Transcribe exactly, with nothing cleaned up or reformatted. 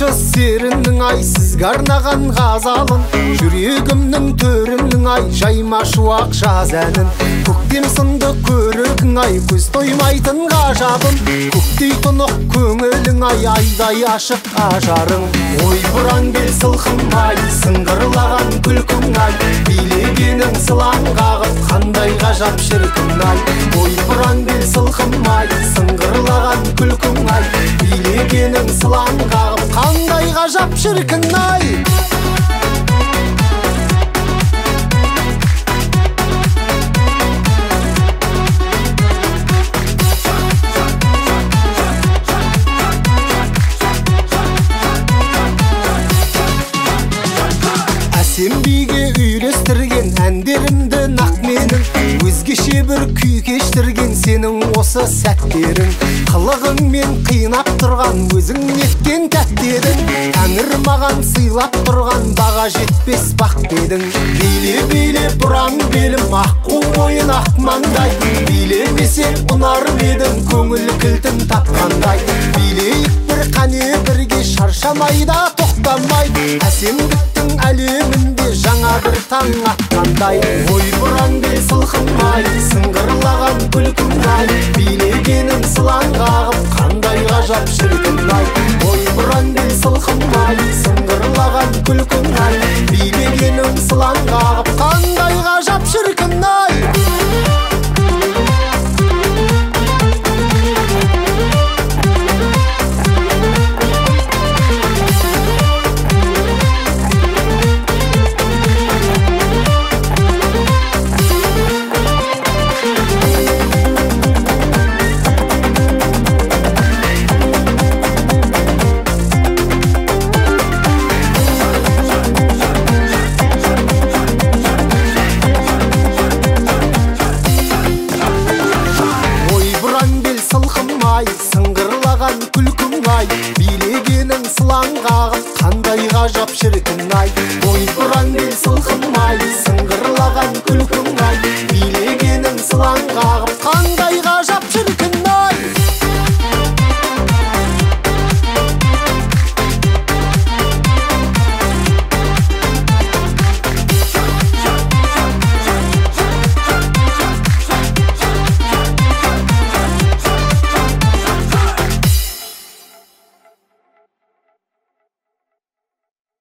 тамшы серінің ай сізге арнаған ғазалын, жүрегімнің төрінің ай жайма шуақ жаз әнін. Көктем сынды көрігің ай көз тоймайтын ғажабын, көктей тұнық көңілің ай айдай ашық ажарың. Ой бұран бел сылқым ай сыңғырлаған күлкің ай, билегенің сылаң қағып қандай ғажап шіркін ай. Ой бұран бел сылқым ай сыңғырлаған күлкің ай, билегенің сылаң қағып қандай ғажап шіркін ай. Сен биге үйлестірген әндерімді нақ менің, өзгеше бір күй кештірген сенің осы сәттерің. Қылығыңмен қинап тұрған өзің неткен тәттедің, тәңір маған сыйлап тұрған баға жетпес бақ дедің. Биле-биле бұран белім аққу ойын ақ маңдай, билемесе ұнар едім көңіл кілтін тапқандай. Билейік бір қане бірге шаршамайда тоқтамай, әсемдіктің әлемінде жаңа бір таң атқандай. Ой бұран бел сылқым ай сыңғырлаған күлкің ай, билегенің сылаң қағып қандай ғажап шіркін ай. Ой бұран бел сылқым ай сыңғырлаған күлкің ай, билегенің сылаң қағып қандай ғажап шіркін ай. Сыңғырлаған күлкің ай, билегенің сылаң қағып қандай ғажап шіркін ай. Ой бұран бел сылқым